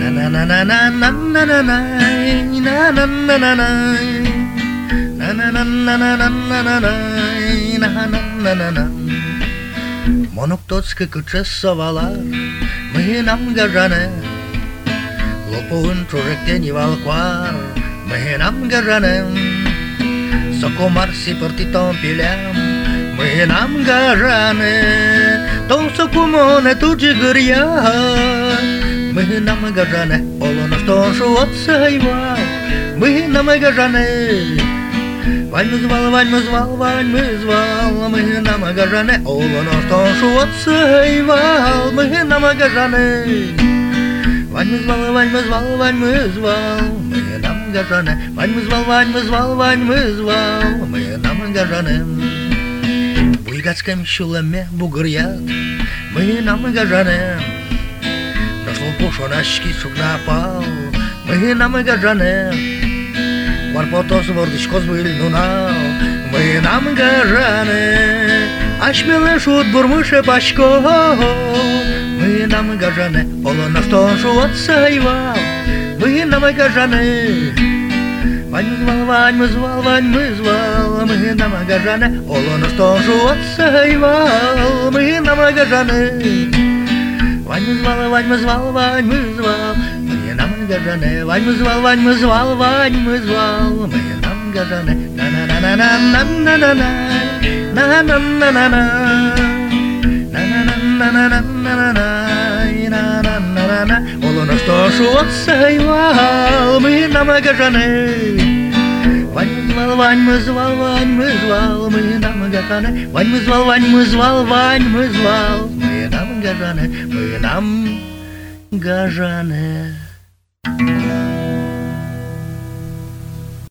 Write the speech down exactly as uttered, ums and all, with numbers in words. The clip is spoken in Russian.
Monoktotske kučesovala, my nám gažané, lopovun čožektění valkvár, my nám gažané, sokomar si proti tom pilám, my nám gažané, to sokumone tu čigurja, my nám gažané, olono štonšu odsejva, my nám gažané. Вань мы звал, вань мы звал, вань мы звал, мы на магажане, олоно что отсейвал, мы на магажане. Вань мы звал, вань мы звал, вань мы звал, мы на магажане, вань мы звал, вань мы звал, вань мы звал, мы на магажане. В Буйгацком шуламе бугрят, мы на магажане. Дошло пушонашки сук напал, мы на магажане. Варпотос вордичкос был нунал, мы нам гажане, ашмеле шут бурмыше башко, мы нам гажане, олоно что шут сайвал, мы нам гажане. Вань мы звал, вань мы звал, вань мы звал, мы нам гажане, олоно что шут сайвал, мы нам гажане. Вань мы звал, вань мы звал, вань мы звал. Нам гажане, вань мы звал, вань мы звал, вань мы звал, мы нам гажане, на на на на на на на на на на на на на на на на. Олоно что шут сайвал, мы нам гажане. Вань мы звал, вань мы звал, вань мы звал, мы нам гажане. Вань мы звал, вань мы звал, вань мы звал, мы нам гажане, мы нам гажане. Thank you.